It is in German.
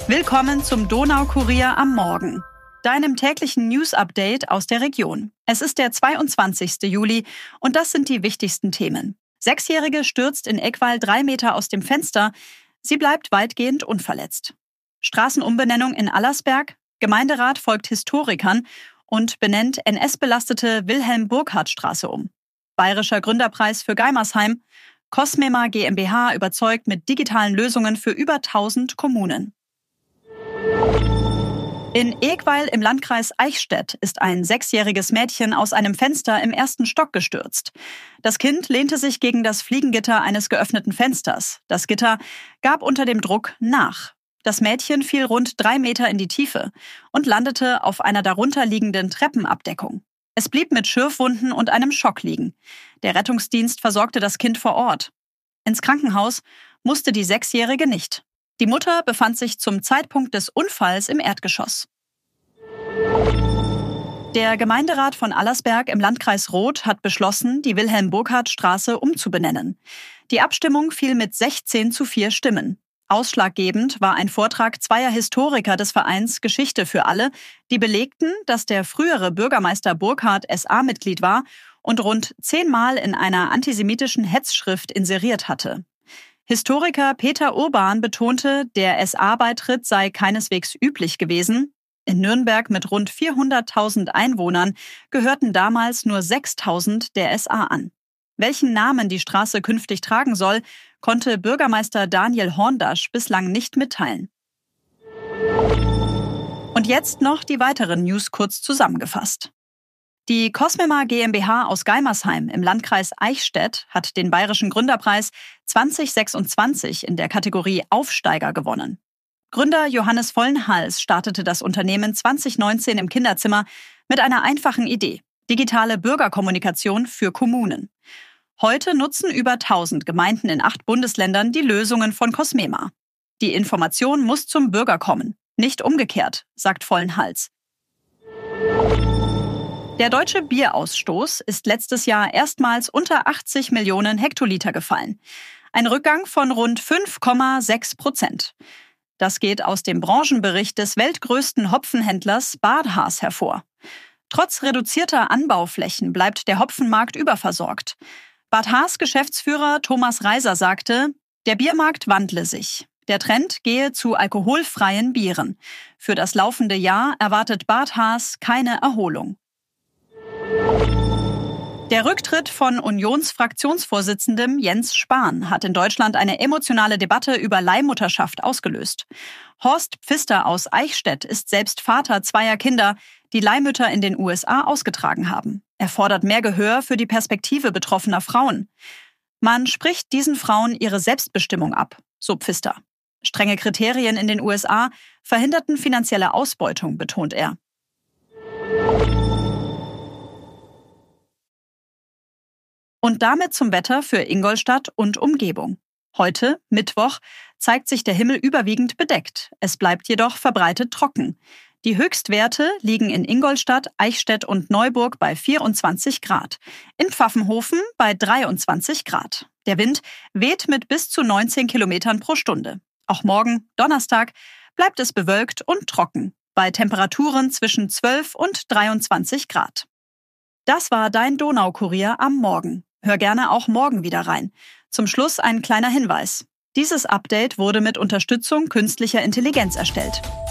Willkommen zum Donaukurier am Morgen, deinem täglichen News-Update aus der Region. Es ist der 22. Juli und das sind die wichtigsten Themen. 6-Jährige stürzt in Eggweiler 3 Meter aus dem Fenster. Sie bleibt weitgehend unverletzt. Straßenumbenennung in Allersberg. Gemeinderat folgt Historikern und benennt NS-belastete Wilhelm-Burckhardt-Straße um. Bayerischer Gründerpreis für Geimersheim. Cosmema GmbH überzeugt mit digitalen Lösungen für über 1000 Kommunen. In Eggweiler im Landkreis Eichstätt ist ein 6-jähriges Mädchen aus einem Fenster im 1. Stock gestürzt. Das Kind lehnte sich gegen das Fliegengitter eines geöffneten Fensters. Das Gitter gab unter dem Druck nach. Das Mädchen fiel rund 3 Meter in die Tiefe und landete auf einer darunter liegenden Treppenabdeckung. Es blieb mit Schürfwunden und einem Schock liegen. Der Rettungsdienst versorgte das Kind vor Ort. Ins Krankenhaus musste die 6-Jährige nicht. Die Mutter befand sich zum Zeitpunkt des Unfalls im Erdgeschoss. Der Gemeinderat von Allersberg im Landkreis Roth hat beschlossen, die Wilhelm-Burckhardt-Straße umzubenennen. Die Abstimmung fiel mit 16:4 Stimmen. Ausschlaggebend war ein Vortrag zweier Historiker des Vereins Geschichte für alle, die belegten, dass der frühere Bürgermeister Burckhardt SA-Mitglied war und rund 10-mal in einer antisemitischen Hetzschrift inseriert hatte. Historiker Peter Urban betonte, der SA-Beitritt sei keineswegs üblich gewesen. In Nürnberg mit rund 400.000 Einwohnern gehörten damals nur 6.000 der SA an. Welchen Namen die Straße künftig tragen soll, konnte Bürgermeister Daniel Horndasch bislang nicht mitteilen. Und jetzt noch die weiteren News kurz zusammengefasst. Die Cosmema GmbH aus Geimersheim im Landkreis Eichstätt hat den Bayerischen Gründerpreis 2026 in der Kategorie Aufsteiger gewonnen. Gründer Johannes Vollenhals startete das Unternehmen 2019 im Kinderzimmer mit einer einfachen Idee: digitale Bürgerkommunikation für Kommunen. Heute nutzen über 1000 Gemeinden in 8 Bundesländern die Lösungen von Cosmema. Die Information muss zum Bürger kommen, nicht umgekehrt, sagt Vollenhals. Der deutsche Bierausstoß ist letztes Jahr erstmals unter 80 Millionen Hektoliter gefallen. Ein Rückgang von rund 5,6%. Das geht aus dem Branchenbericht des weltgrößten Hopfenhändlers Bad Haas hervor. Trotz reduzierter Anbauflächen bleibt der Hopfenmarkt überversorgt. Bad Haas Geschäftsführer Thomas Reiser sagte, der Biermarkt wandle sich. Der Trend gehe zu alkoholfreien Bieren. Für das laufende Jahr erwartet Bad Haas keine Erholung. Der Rücktritt von Unionsfraktionsvorsitzendem Jens Spahn hat in Deutschland eine emotionale Debatte über Leihmutterschaft ausgelöst. Horst Pfister aus Eichstätt ist selbst Vater 2 Kinder, die Leihmütter in den USA ausgetragen haben. Er fordert mehr Gehör für die Perspektive betroffener Frauen. Man spricht diesen Frauen ihre Selbstbestimmung ab, so Pfister. Strenge Kriterien in den USA verhinderten finanzielle Ausbeutung, betont er. Und damit zum Wetter für Ingolstadt und Umgebung. Heute, Mittwoch, zeigt sich der Himmel überwiegend bedeckt. Es bleibt jedoch verbreitet trocken. Die Höchstwerte liegen in Ingolstadt, Eichstätt und Neuburg bei 24 Grad. In Pfaffenhofen bei 23 Grad. Der Wind weht mit bis zu 19 Kilometern pro Stunde. Auch morgen, Donnerstag, bleibt es bewölkt und trocken. Bei Temperaturen zwischen 12 und 23 Grad. Das war dein Donaukurier am Morgen. Hör gerne auch morgen wieder rein. Zum Schluss ein kleiner Hinweis. Dieses Update wurde mit Unterstützung künstlicher Intelligenz erstellt.